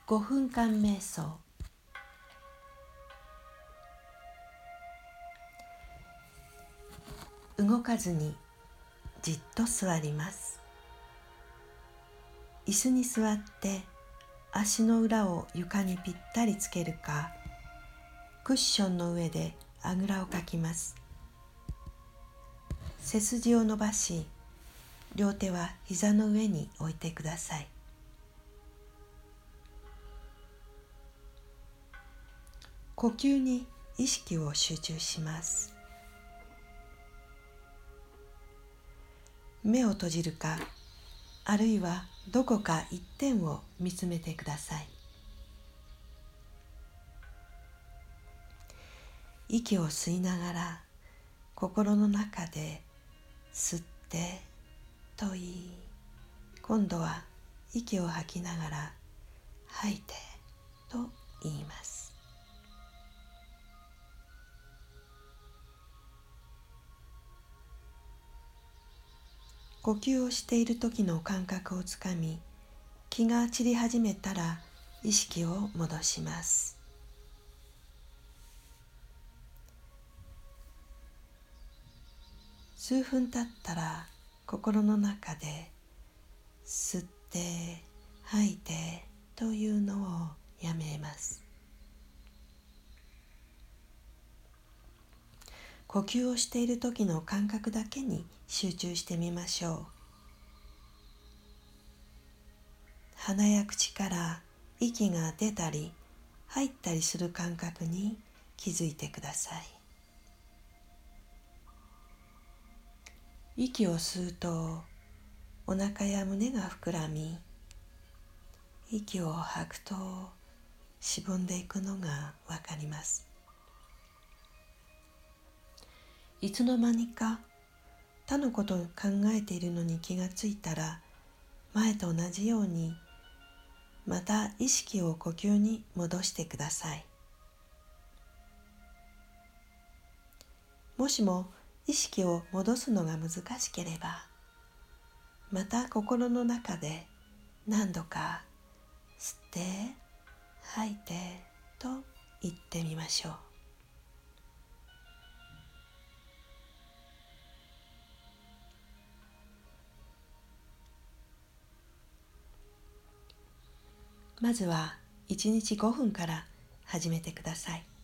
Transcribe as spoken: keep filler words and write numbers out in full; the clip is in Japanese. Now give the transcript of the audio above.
ごふんかん瞑想。動かずにじっと座ります。椅子に座って足の裏を床にぴったりつけるか、クッションの上であぐらをかきます。背筋を伸ばし、両手は膝の上に置いてください。呼吸に意識を集中します。目を閉じるか、あるいはどこか一点を見つめてください。息を吸いながら、心の中で吸ってと言い、今度は息を吐きながら吐いてと言います。呼吸をしている時の感覚をつかみ、気が散り始めたら意識を戻します。数分経ったら心の中で吸って吐いてというのをやめます。呼吸をしている時の感覚だけに集中してみましょう。鼻や口から息が出たり入ったりする感覚に気づいてください。息を吸うとお腹や胸が膨らみ、息を吐くとしぼんでいくのがわかります。いつの間にか他のことを考えているのに気がついたら、前と同じようにまた意識を呼吸に戻してください。もしも意識を戻すのが難しければ、また心の中で何度か吸って吐いてと言ってみましょう。まずはいちにちごふんから始めてください。